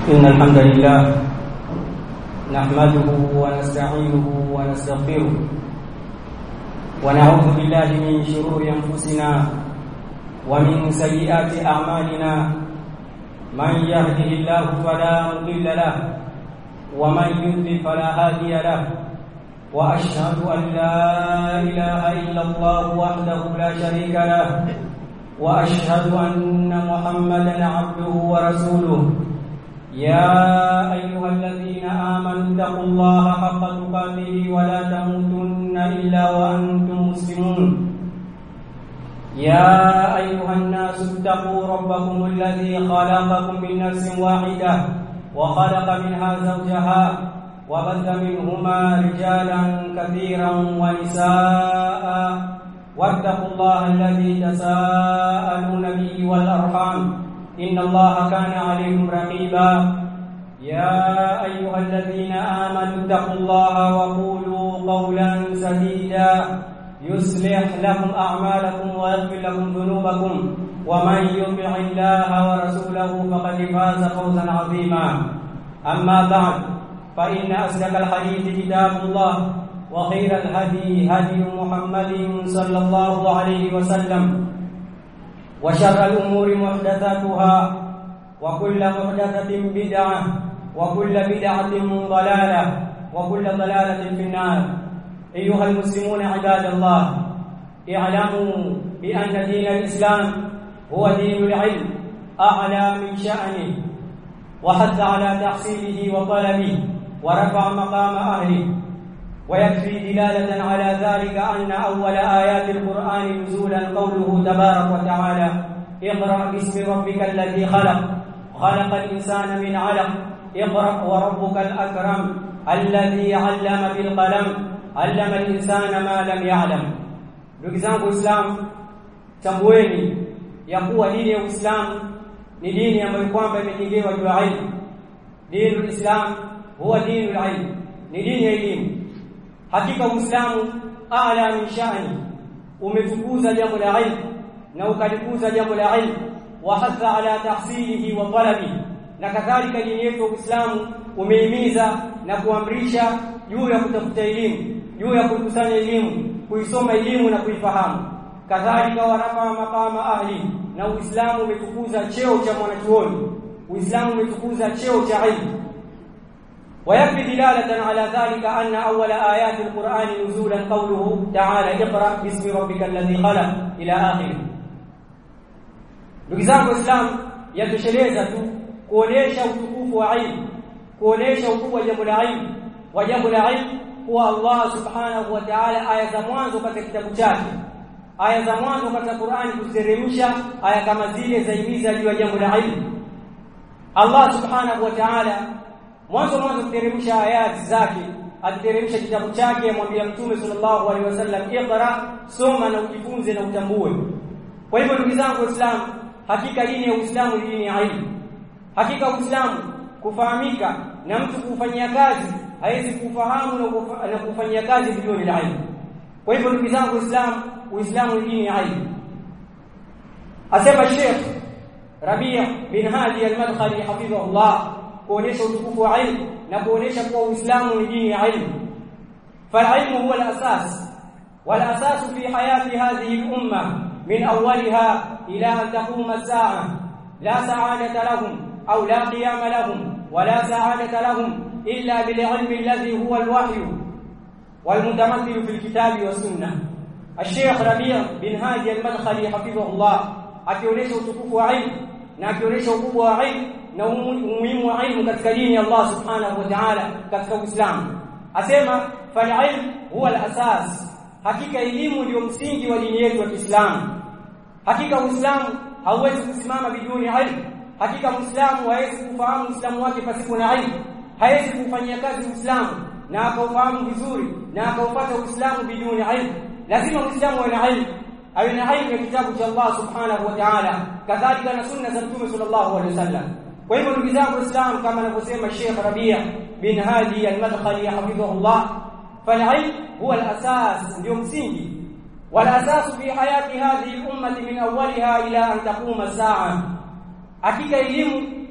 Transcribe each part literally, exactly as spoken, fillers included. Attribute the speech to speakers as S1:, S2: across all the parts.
S1: إن الحمد لله نحمده ونستعينه ونستغفره ونعوذ بالله من شرور أنفسنا ومن سيئات أعمالنا من يهده الله فلا مضل له ومن يضلل فلا هادي له وأشهد أن لا إله إلا الله وحده لا شريك له وأشهد أن محمدا عبده ورسوله يا أيها الذين آمنوا اتقوا الله حق تقاته ولا تموتن إلا وأنتم مسلمون يا أيها الناس اتقوا ربكم الذي خلقكم من نفس واحدة وخلق منها زوجها وبث منهما رجالا كثيرا ونساء واتقوا الله الذي تساءلون به والأرحام إن الله كان عليكم رقيبا يا أيها الذين آمنوا اتقوا الله وقولوا قولا سديدا يصلح لكم أعمالكم ويغفر لكم ذنوبكم ومن يطع الله ورسوله فقد فاز فوزا عظيما أما بعد فإن أصدق الحديث كتاب الله وخير الهدي هدي محمد صلى الله عليه وسلم وشر الأمور محدثاتها وكل محدثة بدعة وكل بدعة ضلالة وكل ضلالة في النار. أيها المسلمون عباد الله، اعلموا بأن دين الإسلام هو دين العلم أعلى من شأنه، وحث على تحصيله وطلبه ورفع مقام أهله. ويكفي دلالة على ذلك أن أول آيات القرآن نزولا قوله تبارك وتعالى: اقرأ باسم ربك الذي خلق خلق الإنسان من علق اقرأ وربك الأكرم الذي علم بالقلم علم الإنسان ما لم يعلم. Ndugu zangu Uislamu, tambueni ya kuwa dini ya Uislamu ni dini ambayo kwamba imejengewa juu ya ilmu. Dini ya Uislamu huwa dini ya ilmu, ni dini ya elimu. Hakika Uislamu a'la min sha'ni, umetukuza jambo la ilmu na ukalikuza jambo la ilmu, wa hatha ala tahsilihi wa talabi. Na kadhalika dini yetu ya Uislamu umehimiza na kuamrisha juu ya kutafuta elimu, juu ya kukusanya elimu, kuisoma elimu na kuifahamu. Kadhalika warafa maqama ahli, na Uislamu umetukuza cheo cha mwanachuoni, Uislamu umetukuza cheo cha ilmu. ويكفي دلالة على ذلك أن أول آيات القرآن نزولا قوله تعالى: اقرأ باسم ربك الذي خلق إلى آخره. Ndugu zangu Waislamu, yatosheleza tu kuonesha utukufu wa ilmu, kuonesha ukubwa wa jambo la ilmu, wa jambo la ilmu kwa Allah subhanahu wa ta'ala. Aya za mwanzo katika kitabu chake, aya za mwanzo katika Qur'ani kuziteremsha aya kama zile zaimiza juu ya jambo la ilmu. Allah subhanahu wa ta'ala mwanzo mwanzo kuteremsha ayati zake, akiteremsha kitabu chake, amwambia Mtume sallallahu alaihi wasallam: iqra, soma na ujifunze na utambue. Kwa hivyo ndugu zangu Waislamu, hakika dini ya Uislamu ni dini ya ilmu. Hakika Uislamu kufahamika na mtu kufanyia kazi, haiwezi kufahamu na kufanyia kazi bila ilmu. Kwa hivyo ndugu zangu Waislamu, Uislamu ni dini ya ilmu. Asema Sheikh Rabi' bin Hadi al-Madkhali hafidhahullah, kuonesha utukufu wa ilmu na kuonesha kuwa Uislamu ni dini ya ilmu. Fal-ilmu huwa al-asas, wal-asas fi hayati hadhihi al-umma min awwaliha ila an taquma as-sa'a. La sa'adata lahum aw la qiyama lahum wa la sa'adata lahum illa bil-ilmi alladhi huwa al-wahyu wal-mutamathil fi al-kitabi was-sunnah. Al-Sheikh Rabi' bin Hadi al-Madkhali hafidhahullah akionesha utukufu wa ilmu na akionesha ukubwa wa ilmu na umuhimu wa ilmu katika dini ya Allah subhanahu wa ta'ala katika Uislamu. Asema fal-ilm huwa al-asas, hakika elimu ndio msingi wa dini yetu ya Kiislamu. Hakika Uislamu hauwezi kusimama bila ilmu. Hakika Muislamu hawezi kufahamu Uislamu wake pasipo na ilmu, hawezi kufanyia kazi Uislamu na akaufahamu vizuri na akaupata Uislamu bila ilmu. Lazima Muislamu awe na ilmu, awe na ilmu ya kitabu cha Allah subhanahu wa ta'ala, kadhalika na sunna za Mtume sallallahu alaihi wasallam. Kwa hivyo ndugu zangu Waislamu, kama anavyosema Sheikh Rabi' bin Hadi al-Madkhali hafidhahullah, fal-ilm huwa al-asas, ndio msingi. Wal-asas fi hayati hadhihi al-ummah min awwaliha ila an taquma as-sa'a. Hakika elimu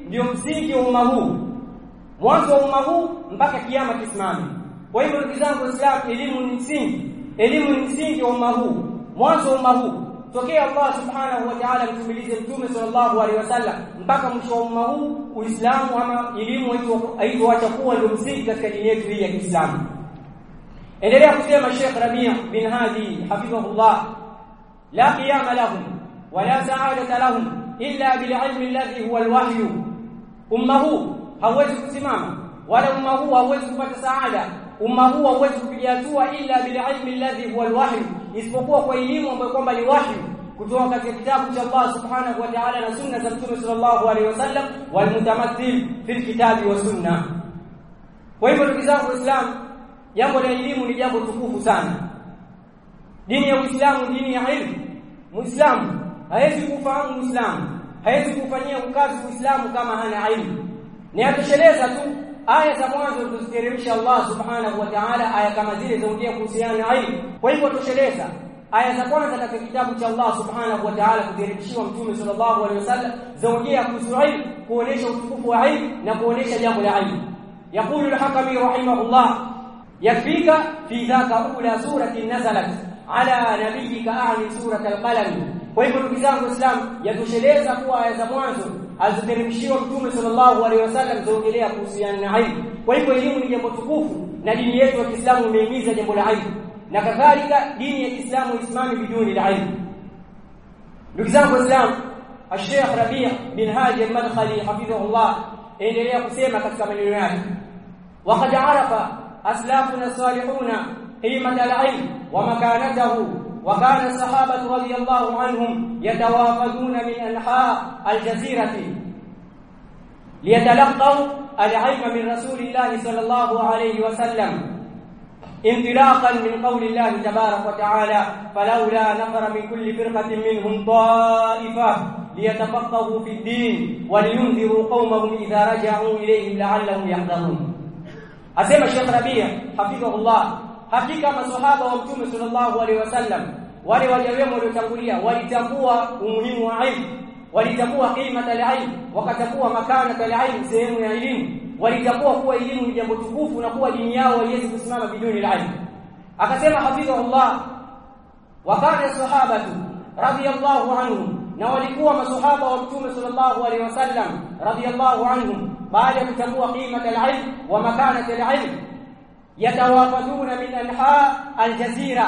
S1: ndio msingi wa umma huu, mwanzo wa umma huu mpaka kiyama kisimame. Kwa hivyo ndugu zangu Waislamu, elimu ni msingi, elimu ni msingi wa umma huu, mwanzo wa umma huu tokea Allah subhanahu wa ta'ala mtumilize mtume sallallahu alaihi wasallam mpaka mwisho wa umma huu. Uislamu ama elimu haitoacha kuwa ndio msingi katika dini yetu hii ya Kiislamu. Endelea kusema Sheikh Rabi' bin Hadi hafidhahullah, la qiyama lahum wala sa'adata lahum illa bil ilmi alladhi huwa alwahyu. Umma huu hauwezi kusimama wala umma huu hauwezi kupata saada, umma huu hauwezi kupiga hatua illa bil ilmi alladhi huwa alwahyu, isipokuwa kwa elimu ambayo kwamba ni wahyu kutoka katika kitabu cha Allah subhanahu wa ta'ala na sunna za Mtume sallallahu alaihi wasallam, wal mutamathil fil kitabi wa sunna. Kwa hivyo ndugu zangu Waislamu, jambo la elimu ni jambo tukufu sana. Dini ya Uislamu dini ya ilmu. Muislamu hawezi kufahamu Uislamu, hawezi kufanyia ukazi Uislamu kama hana ilmu. Ni atosheleza tu aya za mwanzo tuliziteremsha Allah subhanahu wa ta'ala, aya kama zile zaongea kuhusiana na ilmu. Kwa hivyo atosheleza aya za kwanza katika kitabu cha Allah subhanahu wa ta'ala kuteremshiwa Mtume sallallahu alaihi wasallam zaongea kuhusu ilmu, kuonesha utukufu wa ilmu na kuonesha jambo la ilmu. Yaqulu al-Hakami rahimahullah, yakfika fi dhaka ula surati nazalat ala nabiyyika a'li surat al-qalam. Kwa hivyo ndugu zangu Waislamu, yatosheleza kuwa aya za mwanzo aziteremshiwa Mtume sallallahu alaihi wasallam zaongelea kuhusiana na ilmu. Kwa hivyo elimu ni jambo tukufu na dini yetu ya Kiislamu imehimiza jambo la ilmu, na kadhalika dini ya Kiislamu isimami biduni la ilmu. Ndugu zangu Waislamu, Sheikh Rabi' bin Hadi al-Madkhali hafidhahullah endelea kusema katika maneno yake, waqad arafa aslafuna salihuna qimata al-ilm wa makanatahu, wa kana sahabatu radiyallahu anhum yatawafaduna min anha al-jazirati liyatalaqaw al-ilma min rasulillahi sallallahu alayhi wa sallam انطلاقا من قول الله تبارك وتعالى فلولا نفر من كل فرقة منهم طائفة ليتفقهوا في الدين ولينذروا قومهم إذا رجعوا إليهم لعلهم يحذرون. أسمى الشيخ ربيع حفظه الله، حقيقة masahaba wa Mtume sallallahu alaihi wasallam wale wajawemo waliotangulia walitambua umuhimu wa ilmu, walitambua qimata al-ilm, wakatambua makanata al-ilm, sehemu ya elimu, walitambua kuwa elimu ni jambo tukufu na kuwa dini yao haiwezi kusimama biduni al-ilm. Akasema hafidhahullah, wa kana sahabatu radiyallahu anhum, na walikuwa masahaba wa Mtume sallallahu alaihi wasallam radiyallahu anhum baada ya kutambua qimata al-ilm wa makanata al-ilm yatawafaduna min anha al-jazira,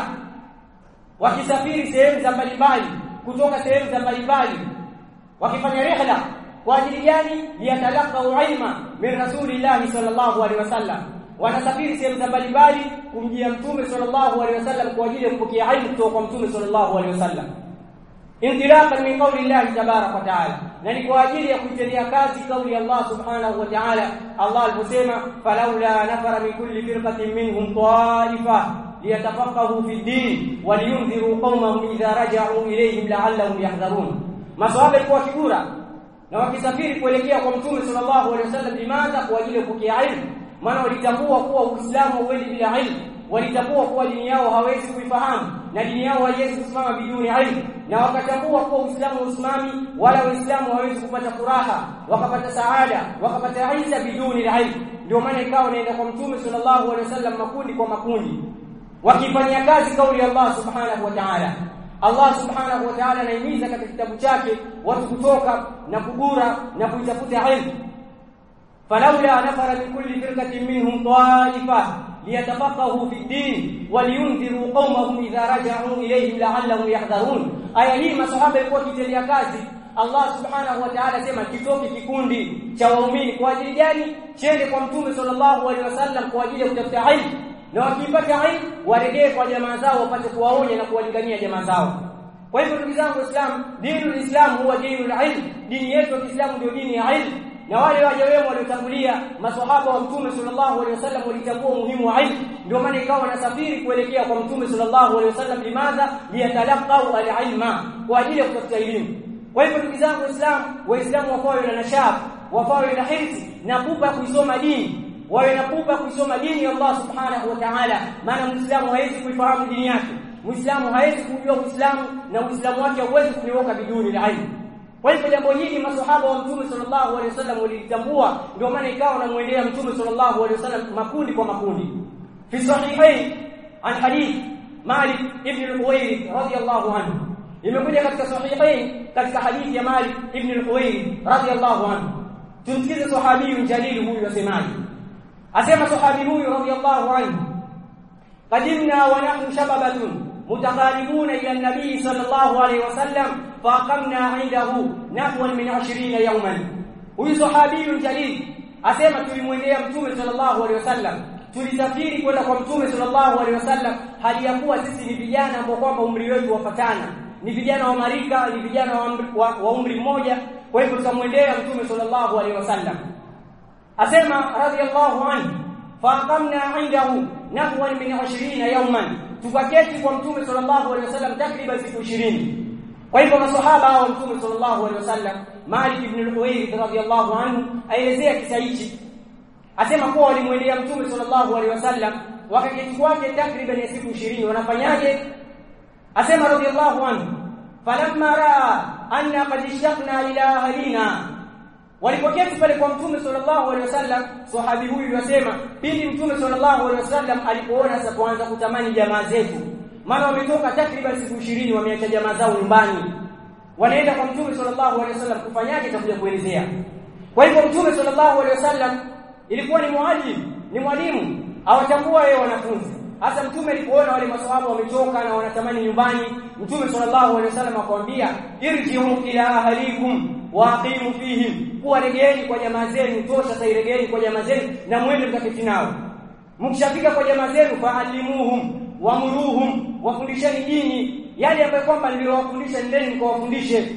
S1: wakisafiri sehemu za mbalimbali kutoka sehemu za mbalimbali wakifanya rihla kwa ajili gani? Liyatalaqau ilma min rasulillahi sallallahu alaihi wasallam, wanasafiri sehemu za mbalimbali kumjia Mtume sallallahu alaihi wasallam kwa ajili ya kupokea ilmu kutoka kwa Mtume sallallahu alaihi wasallam, intilaqan min qawli Allah tabaraka wa taala, na ni kwa ajili ya kuitendea kazi kauli ya Allah subhanahu wa ta'ala. Allah aliposema falaula nafara min kulli firqatin minhum ta'ifa liyatafaqahu fi din wa liyunziru qaumahum idha raja'u ilayhim la'allahum yahdharun. Maswahaba kwa kibura na wakisafiri kuelekea kwa Mtume sallallahu alaihi wasallam limadha? Kwa ajili ya kupokea ilmu, maana walitambua kuwa Uislamu hauendi bila ilmu, walitambua kuwa dini yao hawezi kuifahamu na dini yao haiwezi kusimama biduni ilmu, na wakatambua kuwa Uislamu usimami wala Waislamu hawezi kupata furaha wakapata saada wakapata izza biduni ilmu. Ndio maana ikawa naenda kwa Mtume sallallahu alaihi wasallam makundi kwa makundi wakifanyia kazi kauli ya Allah subhanahu wa ta'ala. Allah subhanahu wa ta'ala anahimiza katika kitabu chake watu kutoka na kugura na kuitafuta ilmu. Falaula nafara min kulli firqatin minhum ta'ifa liyatafaqahu fi din wa liyunziru qaumahum idha raja'u ilayhim la'allahum yahdharun. Aya hii masahaba walikuwa kitendea kazi. Allah subhanahu wa ta'ala sema kitoke kikundi cha waumini kwa ajili gani? Chende kwa Mtume sallallahu alaihi wasallam kwa ajili ya kutafuta ilmu, na wakipata ilmu warejee kwa jamaa zao wapate kuwaonya na kuwalingania jamaa zao. Kwa hivyo ndugu zangu Waislamu, dini ya Uislamu huwa dini ya ilmu. Dini yetu ya Kiislamu ndio dini ya ilmu, na wale wajawemo waliotangulia maswahaba wa Mtume sallallahu alaihi wasallam walitambua umuhimu wa ilmu, ndio maana ikawa wanasafiri kuelekea kwa Mtume sallallahu alaihi wasallam limadha? Liyatalaqau al-ilma, kwa ajili ya kutafuta elimu. Kwa hivyo ndugu zangu Waislamu, Waislamu wafawe na nashab, wafawe na hirsi na pupa kuisoma dini, wawe na pupa kusoma dini ya Allah subhanahu wa ta'ala, maana Muislamu hawezi kuifahamu dini yake, Muislamu hawezi kujua Uislamu na Uislamu wake hauwezi kunyoka biduni ilmu. Kwa hivyo jambo hili maswahaba wa Mtume sallallahu alaihi wasallam walitambua, ndio maana ikawa wanamuendea Mtume sallallahu alaihi wasallam makundi kwa makundi. Fi sahihain an hadith Malik ibn al-Huwayrith radiyallahu anhu, imekuja katika sahihain katika hadithi ya Malik ibn al-Huwayrith radiyallahu anhu. Tumsikize sahabi jalil huyu asemaje. Asema sahabi huyu radiyallahu anhu, qadimna wa nahnu shababatun mutaqaribuna ila an-nabi sallallahu alayhi wasallam faqamna 'indahu nahwan min 'ishrina yawman. Huyu sahabi jalil asema tulimwendea Mtume sallallahu alayhi wasallam, tulisafiri kwenda kwa Mtume sallallahu alayhi wasallam hali ya kuwa sisi ni vijana ambao kwamba umri wetu wafatana, ni vijana wa marika, ni vijana wa, wa, wa umri mmoja. Kwa hivyo tukamwendea Mtume sallallahu alayhi wasallam. Asema radiyallahu anhu, faqamna 'indahu nahwan min 'ishrina yawman, tukaketi kwa Mtume sallallahu alayhi wasallam takriban siku ishirini. Kwa hivyo maswahaba wa Mtume sallallahu alayhi wasallam, Malik ibn al-Huwayrith radiyallahu anhu aelezea kisa hichi. Asema kuwa walimwendea Mtume sallallahu alayhi wasallam wakaketi kwake takriban siku ishirini. Wanafanyaje? Asema radiyallahu anhu, falamma raa anna qad ishtaqna ila ahlina, walipoketi pale kwa Mtume sallallahu alaihi wasallam, sahabi huyu yasema pindi Mtume sallallahu alaihi wasallam alipoona sasa kuanza kutamani jamaa zetu, maana wametoka takriban siku ishirini, wameacha jamaa zao nyumbani, wanaenda kwa Mtume sallallahu alaihi wasallam kufanyaje, takuja kuelezea. Kwa hivyo Mtume sallallahu alaihi wasallam ilikuwa ni mwalimu, ni mwalimu awatambua wao wanafunzi. Hasa Mtume alipoona wale maswahaba wamechoka na wanatamani nyumbani, Mtume sallallahu alaihi wasallam akamwambia, irji'u ila ahlikum wa aqimu fihim, kuwa regeeni kwa jamaa zenu, tosha sairegeeni kwa jamaa zenu na mwende mkaketi nao. Mkishafika kwa jamaa zenu, faalimuhum wamuruhum, wafundisheni dini, yale ambayo kwamba niliwafundisha ndeni mkawafundishe.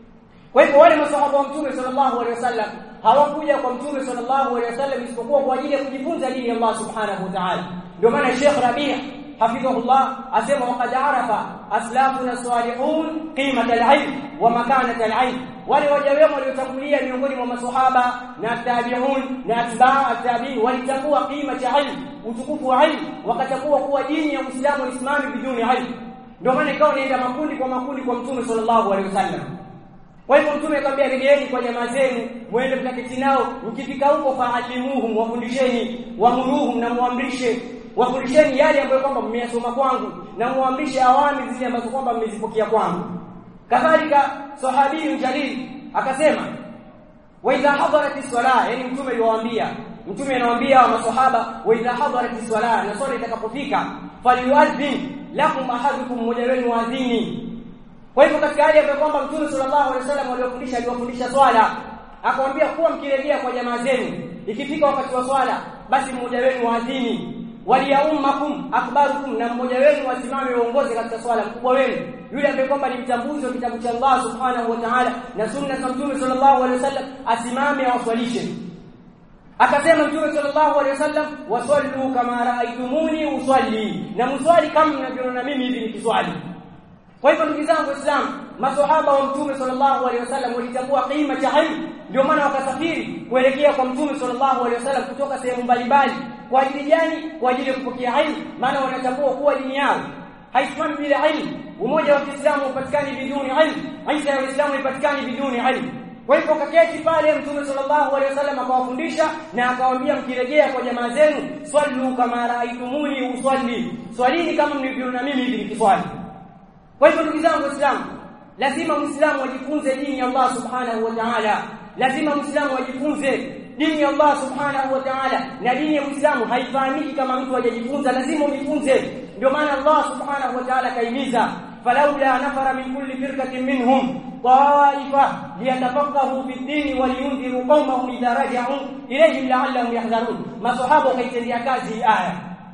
S1: Kwa hivyo wale maswahaba wa Mtume sallallahu alaihi wasallam hawakuja kwa Mtume sallallahu alaihi wasallam isipokuwa kwa ajili ya kujifunza dini ya Allah subhanahu wa ta'ala. Ndio maana Sheikh Rabi' hafidhahullah asema, waqad arafa aslafuna salihun qimat al-ilm wa makanat al-ilm, wale waja wema waliotangulia miongoni mwa maswahaba na tabi'un na atba' at-tabi'in walitambua qima cha ilm, utukufu wa ilm, wakatambua kuwa dini ya Uislamu isimami biduni ilm. Ndio maana ikawa inaenda makundi kwa makundi kwa Mtume sallallahu alaihi wasallam. Kwa hivyo Mtume akamwambia, regeeni kwa jamaa zenu, muende mtaketi nao, mkifika huko faalimuhum, wafundisheni, wamuruhum, na muamrishe, wafundisheni yale ambayo kwamba mmeyasoma kwangu, na muamrishe awami zile ambazo kwamba mmezipokea kwangu. Kadhalika sahabi jalil akasema, wa idha hadaratis salah, yani Mtume aliwaambia, Mtume anawaambia wa maswahaba, wa idha hadaratis salah, na swala itakapofika, falyuadhin lakum ahadukum, mmoja wenu waadhini. Kwa hivyo katika hali ya kwamba Mtume sallallahu alaihi wasallam aliwafundisha aliwafundisha swala, akamwambia kuwa mkirejea kwa jamaa zenu, ikifika wakati wa swala, basi mmoja wenu waadhini, waliyaummakum akbarukum, na mmoja wenu wasimame uongozi katika swala, mkubwa wenu, yule ambaye kwamba ni mtambuzi wa kitabu cha Allah subhanahu wa ta'ala na sunna za Mtume sallallahu alaihi wasallam, asimame awaswalishe. Akasema Mtume sallallahu alaihi wasallam, wasallu kama raaitumuni usalli, na mswali kama mnavyoona mimi hivi nikiswali. Kwa hivyo ndugu zangu Waislamu, maswahaba wa Mtume sallallahu alaihi wasallam walitambua qima cha ilmu, ndio maana wakasafiri kuelekea kwa Mtume sallallahu alaihi wasallam kutoka sehemu mbalimbali. Kwa ajili gani? Kwa ajili ya kupokea ilmu, maana wanatambua kuwa dini yao haisimami bila ilmu. Umoja wa Kiislamu upatikani biduni ilmu, Isa ya Uislamu ipatikani biduni ilmu. Kwa hivyo kaketi pale Mtume sallallahu alaihi wasallam akawafundisha na akawaambia, mkirejea kwa jamaa zenu, swallu kama raaitumuni usalli, swalini kama mlivyoona mimi hivi nikiswali. Kwa hivyo ndugu zangu Waislamu, lazima Muislamu ajifunze dini ya Allah subhanahu wa ta'ala. Lazima Muislamu ajifunze dini ya Allah subhanahu wa ta'ala, na dini ya Muislamu haifahamiki kama mtu hajajifunza, lazima ujifunze. Ndio maana Allah subhanahu wa ta'ala kaimiza, falaula nafara min kulli firqatin minhum ta'ifa liyatafaqahu fi ad-din wa liyunziru qawmahum idha raja'u ilayhim la'allahum yahdharun. Masahaba kaitendea kazi hii aya.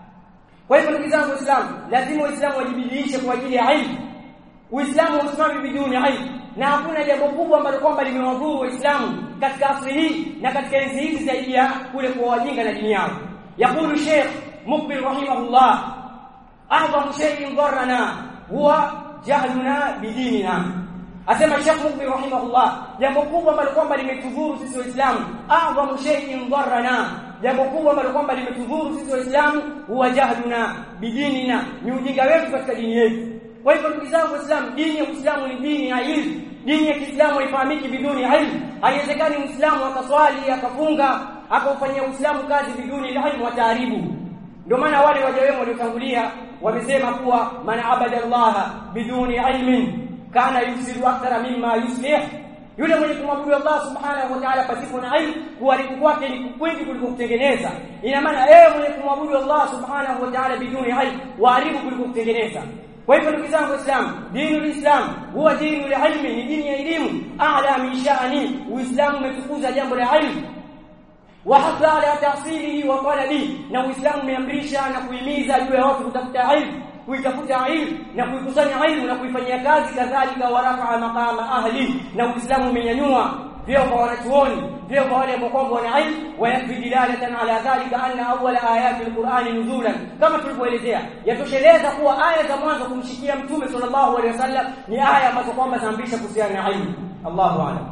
S1: Kwa hivyo ndugu zangu Waislamu, lazima Waislamu wajibidiishe kwa ajili ya ilmu. Uislamu usimami biduni ilmu, na hakuna jambo kubwa ambalo kwamba limewadhuru Waislamu katika asri hii na katika enzi hizi zaidi ya kule kwa wajinga na dini yao. Yakulu Sheikh Mukbil rahimahullah, a'zamu shay'in dharrana huwa jahluna bidinina. Asema Sheikh Mukbil rahimahullah, jambo kubwa ambalo kwamba limetudhuru sisi Waislamu, a'zamu shay'in dharrana, jambo kubwa ambalo kwamba limetudhuru sisi Waislamu, huwa jahluna bidinina, ni ujinga wetu katika dini yetu. Kwa hivyo ndugu zangu Waislamu, dini ya Uislamu ni dini ya ilmu. Dini ya Kiislamu haifahamiki biduni ilmu. Haiwezekani Muislamu akaswali, akafunga, akaufanyia Uislamu kazi biduni ilmu, ataharibu. Ndio maana wale waja wema waliotangulia wamesema kuwa man abada Allah biduni ilmin kana yusiru akthara mimma yuslih. Yule mwenye kumwabudu Allah subhanahu wa ta'ala pasipo na ilmu, kuharibu kwake ni kwingi kuliko kutengeneza. Ina maana yeye mwenye kumwabudu Allah subhanahu wa ta'ala biduni ilmu, waharibu kuliko kutengeneza. Kwa hivyo ndugu zangu Waislamu, dini ulislam huwa dini ilmi, ni dini ya elimu. A'la min sha'ani, Uislamu umetukuza jambo la ilmu. Wa hasa ala tahsilihi wa talabi, na Uislamu umeamrisha na kuhimiza juu ya watu kutafuta ilmu, kuitafuta ilmu na kuikusanya ilmu na kuifanyia kazi. Kadhalika warafa maqama ahli, na Uislamu umenyanyua vyeo kwa wanachuoni, vyeo kwa wale ambao wana ilmu. Wa yakfi dilalatan ala dhalika anna awwala ayati alqur'ani nuzulan, kama tulivyoelezea, yatosheleza kuwa aya za mwanzo kumshikia mtume sallallahu alaihi wasallam ni aya ambazo kwamba zinaamrisha kuhusiana na ilmu. Allahu a'lam.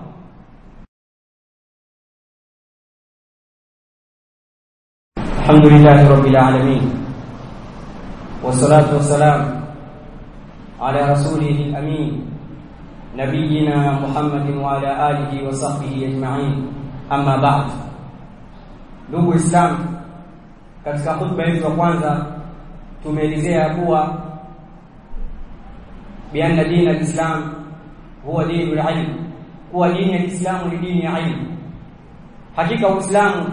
S1: Alhamdulillahi rabbil alamin, wassalatu wassalamu ala rasulihi amin, nabiyina Muhammadin wa ala alihi wa sahbihi ajma'in. Amma ba'd. Ndugu Islam, katika hotuba yetu ya kwanza tumeelezea kuwa bianna dini al-Islam huwa dini al-ilm, kuwa dini ya Kiislamu ni dini ya ilmu. Hakika Uislamu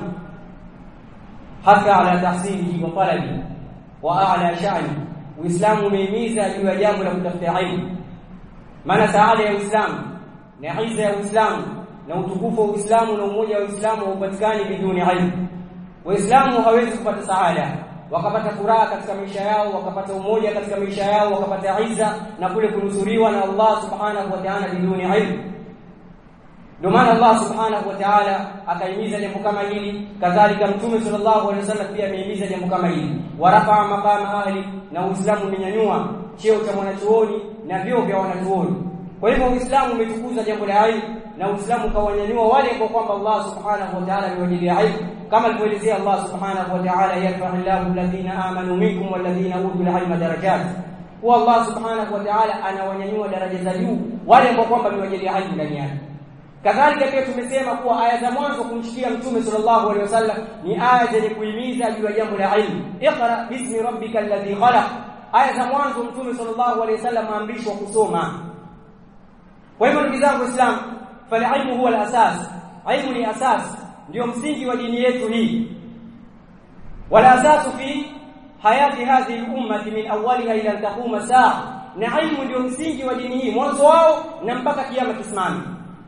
S1: hasa ala tahsilihi wa talabi wa a'la sha'ni, Uislamu umehimiza juu ya jambo la kutafuta ilmu. Maana saada ya Uislamu na iza ya Uislamu na utukufu wa Uislamu na umoja wa Uislamu haupatikani biduni ilmu. Waislamu hawezi kupata saada wakapata furaha katika maisha yao, wakapata umoja katika maisha yao, wakapata iza na kule kunusuriwa na Allah subhanahu wa ta'ala biduni ilmu. Ndio maana Allah subhanahu wa ta'ala akaimiza jambo kama hili. Kadhalika Mtume sallallahu alaihi wasallam pia ameimiza jambo kama hili. Warafa maqama ahli, na Uislamu umenyanyua cheo cha mwanachuoni na vyeo vya wanachuoni. Kwa hivyo Uislamu umetukuza jambo la ilmu, na Uislamu kawanyanyua wale ambao kwamba Allah subhanahu wa ta'ala amewajalia ilmu, kama alivyoelezea Allah subhanahu wa ta'ala, yarfa'illahu alladhina amanu minkum walladhina utul ilma darajat. Kwa Allah subhanahu wa ta'ala anawanyanyua daraja za juu wale ambao kwamba amewajalia ilmu ndani yake. Kadhalika pia tumesema kuwa aya za mwanzo kumshikia Mtume sallallahu alaihi wasallam ni aya zenye kuhimiza juu ya jambo la ilmu. Iqra bismi rabbikal ladhi khalaq. Aya za mwanzo Mtume sallallahu alaihi wasallam aamrishwa kusoma. Kwa hivyo ndugu zangu Waislamu, fal ilmu huwa al-asas. Ilmu ni asas, ndio msingi wa dini yetu hii. Wala asasu fi hayati hadhihi al-ummah min awwaliha ila taquma saa. Na ilmu ndio msingi wa dini hii, mwanzo wao na mpaka kiyama kisimame.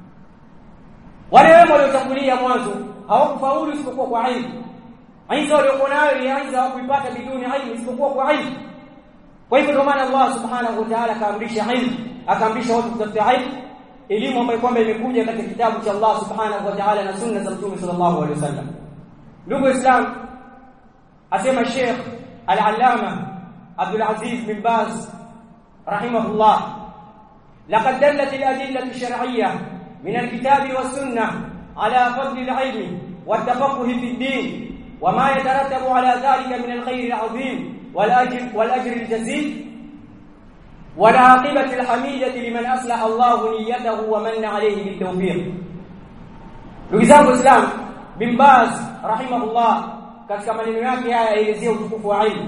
S1: Wale wema waliotangulia mwanzo hawakufaulu isipokuwa kwa ilmu. Aiza waliokuwa nayo ni aiza hawakuipata biduni ilmu isipokuwa kwa ilmu. Kwa hivyo ndio maana Allah subhanahu wa ta'ala akaamrisha ilmu, akaamrisha watu kutafuta ilmu, elimu ambayo kwamba imekuja katika kitabu cha Allah subhanahu wa ta'ala na sunna za Mtume sallallahu alaihi wasallam. Ndugu Islam, asema Sheikh Al-Allama Abdul Aziz bin Baz rahimahullah, laqad dallat al-adillah ash-shar'iyyah من الكتاب والسنة على فضل العلم والتفقه في الدين وما يترتب على ذلك من الخير العظيم والأجر, والأجر الجزيل والعاقبة الحميدة لمن أصلح الله نيته ومن عليه بالتوفيق. Ndugu Islam, bin Baz rahimahullah katika maneno yake haya yaelezea utukufu wa ilmu.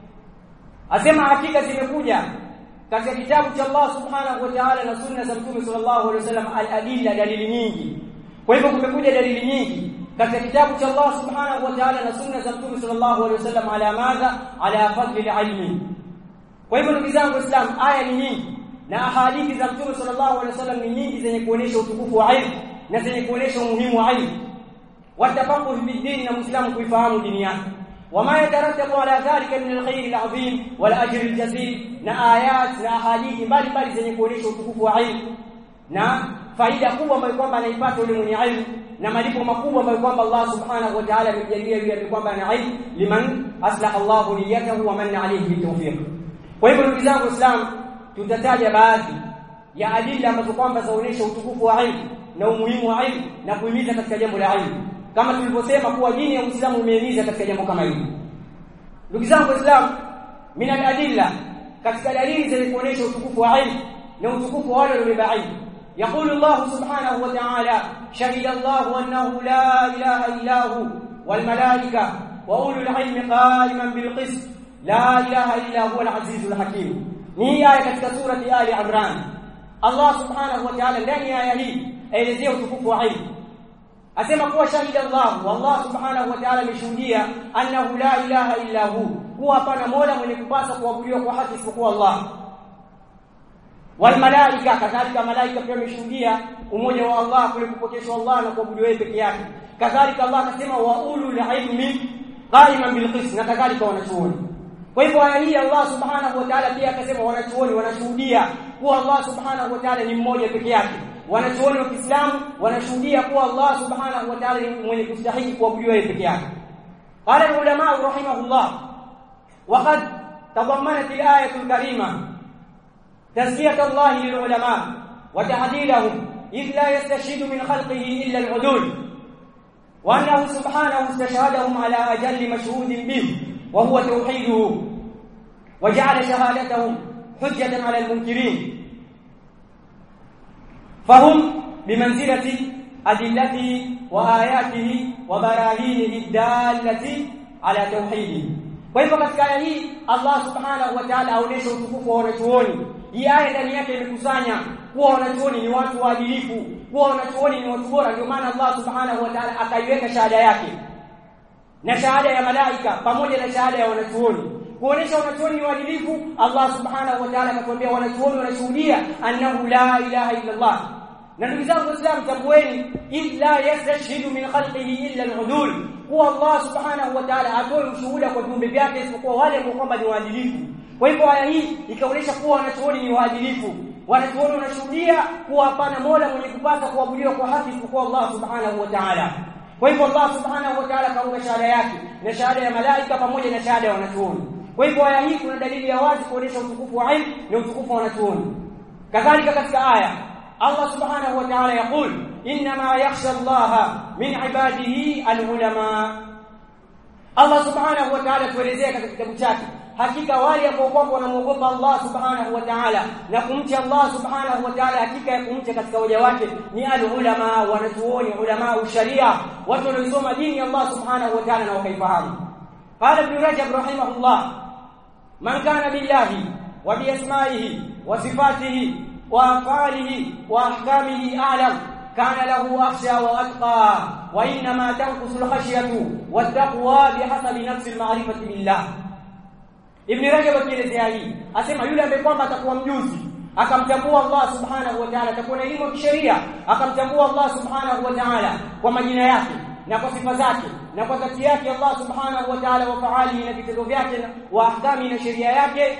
S1: Asema hakika zimekuja katika kitabu cha Allah subhanahu wa ta'ala na sunna za Mtume sallallahu alaihi wasallam al-adilla, dalili nyingi. Kwa hivyo kumekuja dalili nyingi katika kitabu cha Allah subhanahu wa ta'ala na sunna za Mtume sallallahu alaihi wasallam ala madha, ala fadli al-ilmi. Kwa hivyo ndugu zangu Islam, aya ni nyingi na ahadithi za Mtume sallallahu alaihi wasallam ni nyingi zenye kuonesha utukufu wa ilmu na zenye kuonesha umuhimu wa ilmu, watafaqqu fi dini, na Muislamu kuifahamu dini yake. وما يترتب على ذلك من الخير العظيم والاجر الجزيل, na ayat na hadithi mbalimbali zenye kuonesha utukufu wa ilmu na faida kubwa ambayo kwamba anaipata yule mwenye ilmu, na malipo makubwa ambayo kwamba Allah subhanahu wa ta'ala amejalia yule ambaye kwamba ana ilmu, liman aslaha Allahu niyyatahu wa manna alayhi bitawfiq. Kwa hivyo ndugu zangu Islam, tutataja baadhi ya adila ambazo kwamba zaonesha utukufu wa ilmu na umuhimu wa ilmu na kuhimiza katika jambo la ilmu, kama tulivyosema kuwa dini ya Uislamu imehimiza katika jambo kama hili. Ndugu zangu Waislamu, min al-adilla katika dalili zinazoonyesha utukufu wa ilmu na utukufu wale waliobeba ilmu. يقول الله سبحانه وتعالى شهد الله أنه لا إله إلا هو والملائكة وأولو العلم قائما بالقسط لا إله إلا هو العزيز الحكيم. ni aya katika surati Ali Imran. Allah subhanahu wa ta'ala ndani ya aya hii aelezea utukufu wa ilmu, asema kuwa shahida Allah, wallah subhanahu wa ta'ala ameshuhudia annahu la ilaha illa hu, kuwa hapana mola mwenye kupasa kuabudiwa kwa haki isipokuwa Allah. Wal malaika, kadhalika malaika pia wameshuhudia umoja wa Allah kule kupokeshwa Allah na kuabudiwa yeye peke yake. Kadhalika Allah akasema wa ulul ilmi qaiman bil qist, na kadhalika wanachuoni. Kwa hivyo aya hii Allah subhanahu wa ta'ala pia akasema wanachuoni wanashuhudia kuwa Allah subhanahu wa ta'ala ni mmoja peke yake. Wanachuoni wa Kiislamu wanashuhudia kuwa Allah subhanahu wa ta'ala ni mwenye kustahili kuabudiwa yeye peke yake. Qala ulama rahimahullah, waqad tadammanat al-ayatu al-karima tazkiyat Allah lil ulama wa tahdidahum idh la yastashhidu min khalqihi illa al-udul, wa annahu subhanahu istashhadahum ala ajalli mashhudin bihi وهو توحيده وجعل شهادتهم حجة على المنكرين، فهم بمنزلة أدلته وآياته وبراهينه الدالة على توحيده. Kwa hivyo katika aya hii Allah subhanahu wa ta'ala aonesha utukufu wa wanachuoni. Hii aya ndani yake imekusanya kuwa wanachuoni ni watu waadilifu, kuwa wanachuoni ni watu bora. Ndio maana Allah subhanahu wa ta'ala akaiweka shahada yake na shahada ya malaika pamoja na shahada ya wanachuoni, kuonesha wanachuoni ni waadilifu. Allah subhanahu wa ta'ala akatuambia wanachuoni wanashuhudia annahu la ilaha illa Allah. Na ndugu zangu Waislamu, tambueni illa yastashhidu min khalqihi illa al-udul, kuwa Allah subhanahu wa ta'ala atoe ushuhuda kwa viumbe vyake isipokuwa wale ambao kwamba ni waadilifu. Kwa hivyo aya hii ikaonesha kuwa wanachuoni ni waadilifu. Wanachuoni wanashuhudia kuwa hapana mola mwenye kupasa kuabudiwa kwa haki isipokuwa Allah subhanahu wa ta'ala. Kwa hivyo Allah subhanahu wa ta'ala kaunga shahada yake na shahada ya malaika pamoja na shahada ya wanachuoni. Kwa hivyo aya hii kuna dalili ya wazi kuonesha utukufu wa ilmu na utukufu wa wanachuoni. Kadhalika katika aya Allah subhanahu wa ta'ala yaqul inma yakhsha Allah min ibadihi al-ulama. Allah subhanahu wa ta'ala tuelezea katika kitabu chake hakika wale ambao kwamba wanamuogopa Allah subhanahu wa ta'ala na kumcha Allah subhanahu wa ta'ala, hakika ya kumcha katika waja wake ni al-ulama, wanachuoni, ulama usharia, watu wanaosoma dini ya Allah subhanahu wa ta'ala na wakaifahamu. Qala Ibn Rajab rahimahullah, man kana billahi wa bi asma'ihi wa sifatihi wa af'alihi wa ahkamihi a'lam kana lahu akhsha wa atqa, wa inma tanqusu al-khashyatu wat-taqwa bihasabi nafsi al-ma'rifati billah. Ibn Rajab akielezea hii asema yule ambaye kwamba atakuwa mjuzi akamtambua Allah subhanahu wa ta'ala, atakuwa na elimu ya kisheria, akamtambua Allah subhanahu wa ta'ala kwa majina yake na kwa sifa zake na kwa dhati yake Allah subhanahu wa ta'ala, wa faali na vitendo vyake wa ahkami na sheria yake,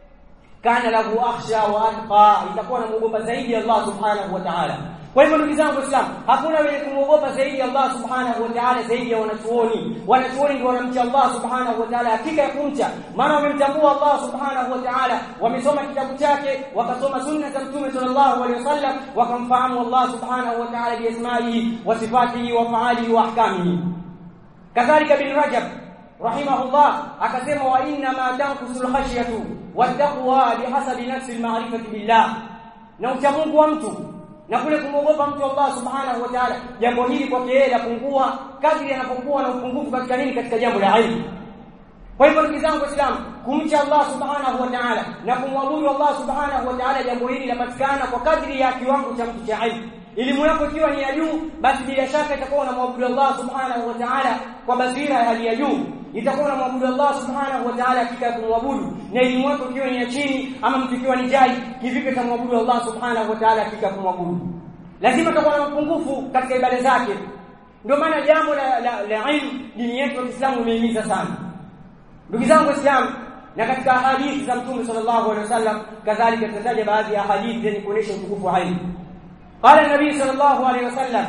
S1: kana lahu akhsha wa atqa, itakuwa anamuogopa zaidi Allah subhanahu wa ta'ala. Kwa hivyo ndugu zangu Waislamu, hakuna wenye kumuogopa zaidi Allah subhanahu wa ta'ala zaidi ya wanachuoni. Wanachuoni ndio wanamcha Allah subhanahu wa ta'ala hakika ya kumcha, maana wamemtambua Allah subhanahu wa ta'ala, wamesoma kitabu chake, wakasoma sunna za Mtume sallallahu alaihi wasallam, wakamfahamu Allah subhanahu wa ta'ala bi asma'ihi wa sifatihi wa fa'alihi wa ahkamihi. Kadhalika Ibn Rajab rahimahullah akasema wa inna ma tanqusul khashyatu wat-taqwa bihasabi nafsi al-ma'rifati billah, na uchamungu wa mtu na kule kumwogopa mtu Allah subhanahu wa ta'ala, jambo hili kwake yeye lapungua kadri anapokuwa na upungufu katika nini, katika jambo la ilmu. Kwa hivyo ndugu zangu Waislamu, kumcha Allah subhanahu wa ta'ala na kumwabudu Allah subhanahu wa ta'ala, jambo hili linapatikana kwa kadri ya kiwango cha mtu cha ilmu. Elimu yako ikiwa ni ya juu, basi bila shaka itakuwa unamwabudu Allah subhanahu wa ta'ala kwa basira ya hali ya juu, itakuwa unamwabudu Allah subhanahu wa ta'ala hakika kumwabudu. Na elimu yako ikiwa ni ya chini ama mtu ikiwa ni jai, kivipi tamwabudu Allah subhanahu wa ta'ala hakika kumwabudu? Lazima utakuwa na mapungufu katika ibada zake. Ndio maana jambo la la, la ilmu dini yetu ya Kiislamu imehimiza sana. Ndugu zangu Waislamu, na katika hadithi za Mtume sallallahu alaihi wasallam kadhalika tutataja baadhi ya hadithi zenye kuonesha utukufu wa ilmu. قال النبي صلى الله عليه وسلم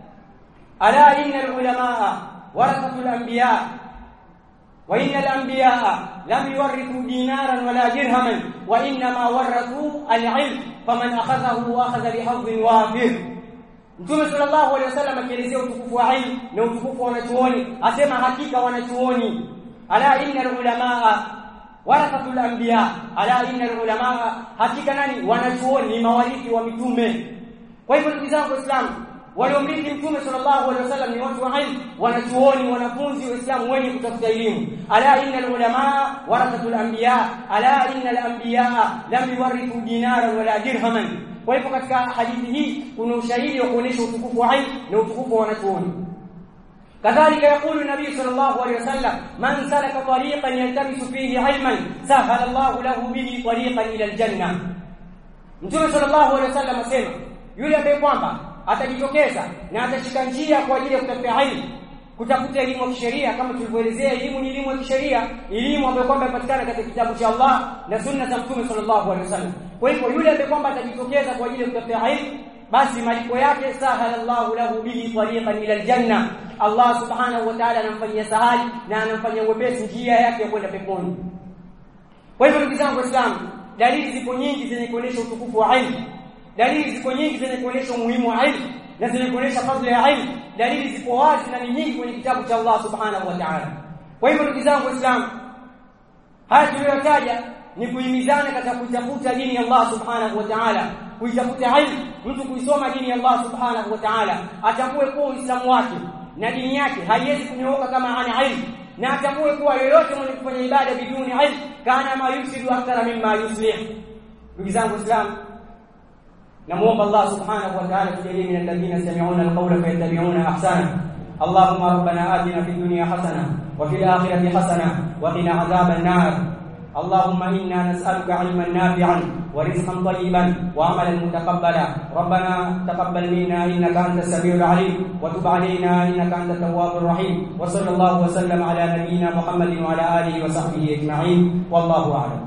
S1: ألا إن العلماء ورثة الأنبياء وإن الأنبياء لم يورثوا دينارا ولا درهما وإنما ورثوا العلم فمن أخذه أخذ بحظ وافر. Mtume sallallahu alaihi wasallam akielezea utukufu wa ilmu na utukufu wa wanachuoni asema hakika wanachuoni, ala inna ulama, warathatul anbiya ala inna ulama, hakika nani wanachuoni ni mawarithi wa mitume. Kwa hivyo ndugu zangu Waislamu, waliomrithi mtume sallallahu alaihi wasallam ni watu wa ilmu, wanachuoni, wanafunzi waislamu wenye kutafuta elimu. Ala inna ulama warathatul anbiya ala inna al-anbiya lam yuwarithu dinaran wala dirhaman. Kwa hivyo katika hadithi hii kuna ushahidi wa kuonesha utukufu wa ilmu na utukufu wa wanachuoni. Kadhalika yakulu nabii sallallahu alayhi wasallam, man salaka tariqan yaltamisu fihi ilman sahala Allahu lahu bihi tariqan ila aljanna. Mtume sallallahu alayhi wasallam asema, yule ambaye kwamba atajitokeza na atashika njia kwa ajili ya kutafuta ilmu, kutafuta elimu ya kisheria, kama tulivyoelezea, elimu ni elimu ya kisheria, elimu ambayo kwamba inapatikana katika kitabu cha Allah na sunna za Mtume sallallahu alaihi wasallam. Kwa hivyo yule ambaye kwamba atajitokeza kwa ajili ya kutafuta ilmu, basi malipo yake sahala Allahu lahu bihi tariqan ila aljanna, Allah subhanahu wa ta'ala anamfanyia sahali na anamfanyia wepesi njia yake ya kwenda peponi. Kwa hivyo ndugu zangu Waislamu, dalili zipo nyingi zenye kuonesha utukufu wa ilmu. Dalili zipo nyingi zenye kuonesha umuhimu wa ilmu na zenye kuonesha fadhila ya ilmu. Dalili zipo wazi na ni nyingi kwenye kitabu cha Allah subhanahu wa ta'ala. Kwa hivyo ndugu zangu Waislamu, haya tuliyotaja ni kuhimizana katika kutafuta dini ya Allah subhanahu wa ta'ala, kuitafuta ilmu, mtu kuisoma dini ya Allah subhanahu wa ta'ala, atambue kuwa Uislamu wake na dini yake haiwezi kunyooka kama hana ilmu, na atambue kuwa yoyote mwenye kufanya ibada biduni ilmu kana ma yusidu akthara mimma yuslih. Ndugu zangu Waislamu, namuomba Allah subhanahu wa ta'ala tujalie min alladhina yastami'una alqawla fayattabi'una ahsana. Allahumma rabbana atina fid dunya hasana wa fil akhirati hasana wa qina adhaban nar. Allahumma inna nas'aluka 'ilman nafi'an wa rizqan tayyiban wa 'amalan mutaqabbala. Rabbana taqabbal minna innaka antas samiul 'alim wa tub 'alaina innaka antat tawwabur rahim. Wa sallallahu wa sallam ala nabiyyina Muhammadin wa ala alihi wa sahbihi ajma'in. Wallahu a'lam.